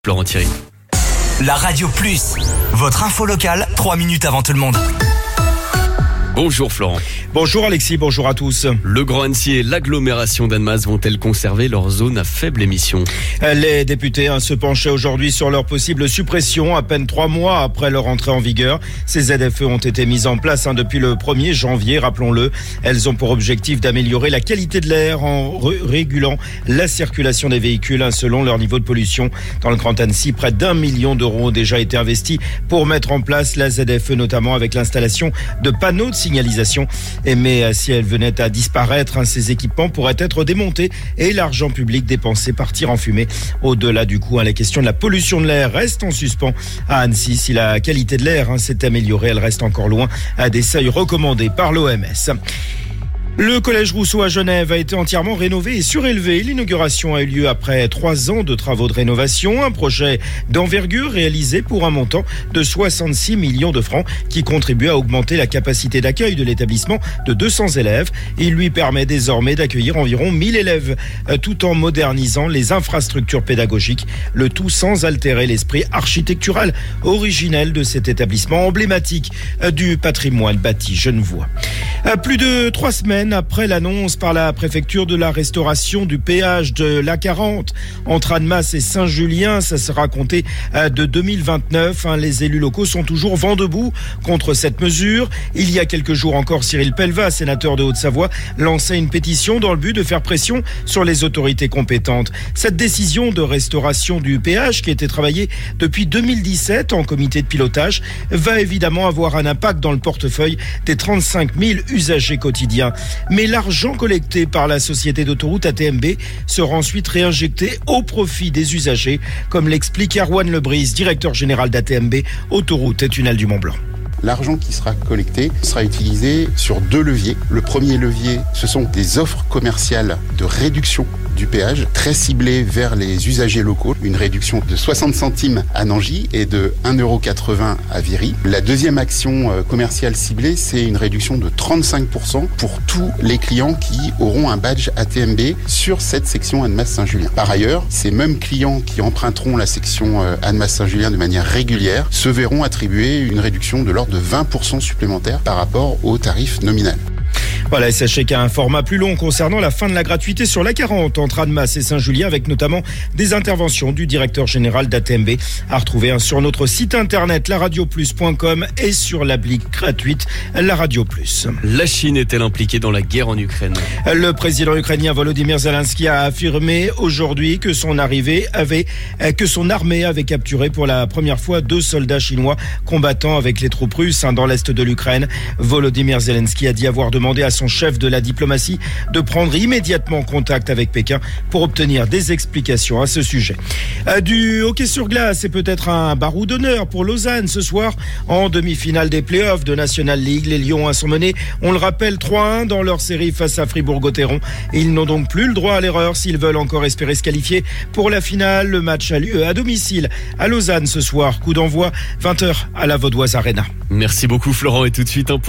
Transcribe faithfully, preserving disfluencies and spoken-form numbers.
Florent Thierry. La Radio Plus, votre info locale, trois minutes avant tout le monde. Bonjour Florent. Bonjour Alexis, bonjour à tous. Le Grand Annecy et l'agglomération d'Annemasse vont-elles conserver leur zone à faible émission ? Les députés hein, se penchaient aujourd'hui sur leur possible suppression à peine trois mois après leur entrée en vigueur. Ces Z F E ont été mises en place hein, depuis le premier janvier, rappelons-le. Elles ont pour objectif d'améliorer la qualité de l'air en ré- régulant la circulation des véhicules hein, selon leur niveau de pollution. Dans le Grand Annecy, près d'un million d'euros ont déjà été investis pour mettre en place la Z F E, notamment avec l'installation de panneaux de signalisation. Mais si elles venaient à disparaître, hein, ces équipements pourraient être démontés et l'argent public dépensé partir en fumée. Au-delà du coup, hein, la question de la pollution de l'air reste en suspens à Annecy. Si la qualité de l'air hein, s'est améliorée, elle reste encore loin à des seuils recommandés par l'O M S. Le collège Rousseau à Genève a été entièrement rénové et surélevé. L'inauguration a eu lieu après trois ans de travaux de rénovation. Un projet d'envergure réalisé pour un montant de soixante-six millions de francs qui contribue à augmenter la capacité d'accueil de l'établissement de deux cents élèves. Il lui permet désormais d'accueillir environ mille élèves tout en modernisant les infrastructures pédagogiques. Le tout sans altérer l'esprit architectural originel de cet établissement emblématique du patrimoine bâti genevois. Plus de trois semaines après l'annonce par la préfecture de la restauration du péage de l'A quarante entre Annemasse et Saint-Julien, ça sera compté de deux mille vingt-neuf. Les élus locaux sont toujours vent debout contre cette mesure. Il y a quelques jours encore, Cyril Pellevat, sénateur de Haute-Savoie, lançait une pétition dans le but de faire pression sur les autorités compétentes. Cette décision de restauration du péage, qui était travaillée depuis deux mille dix-sept en comité de pilotage, va évidemment avoir un impact dans le portefeuille des trente-cinq mille usagers quotidiens. Mais l'argent collecté par la société d'autoroute A T M B sera ensuite réinjecté au profit des usagers, comme l'explique Erwan Lebrise, directeur général d'A T M B, autoroute et tunnel du Mont-Blanc. L'argent qui sera collecté sera utilisé sur deux leviers. Le premier levier, ce sont des offres commerciales de réduction du péage, très ciblées vers les usagers locaux. Une réduction de soixante centimes à Nangy et de un euro quatre-vingts à Viry. La deuxième action commerciale ciblée, c'est une réduction de trente-cinq pour cent pour tous les clients qui auront un badge A T M B sur cette section Annemasse-Saint-Julien. Par ailleurs, ces mêmes clients qui emprunteront la section Annemasse-Saint-Julien de manière régulière se verront attribuer une réduction de l'ordre de vingt pour cent supplémentaire par rapport au tarif nominal. Voilà, et sachez qu'il y a un format plus long concernant la fin de la gratuité sur l'A quarante entre Annemasse et Saint-Julien, avec notamment des interventions du directeur général d'A T M B à retrouver hein, sur notre site internet la radio plus point com et sur l'appli gratuite La Radio Plus. La Chine est-elle impliquée dans la guerre en Ukraine ? Le président ukrainien Volodymyr Zelensky a affirmé aujourd'hui que son arrivée avait, que son armée avait capturé pour la première fois deux soldats chinois combattant avec les troupes russes hein, dans l'est de l'Ukraine. Volodymyr Zelensky a dit avoir demandé à son chef de la diplomatie de prendre immédiatement contact avec Pékin pour obtenir des explications à ce sujet. Du hockey sur glace, c'est peut-être un barreau d'honneur pour Lausanne ce soir en demi-finale des playoffs de National League. Les Lions sont menés, on le rappelle, trois à un dans leur série face à Fribourg-Gotteron. Ils n'ont donc plus le droit à l'erreur s'ils veulent encore espérer se qualifier pour la finale. Le match a lieu à domicile à Lausanne ce soir. Coup d'envoi vingt heures à la Vaudoise Arena. Merci beaucoup Florent, et tout de suite un point.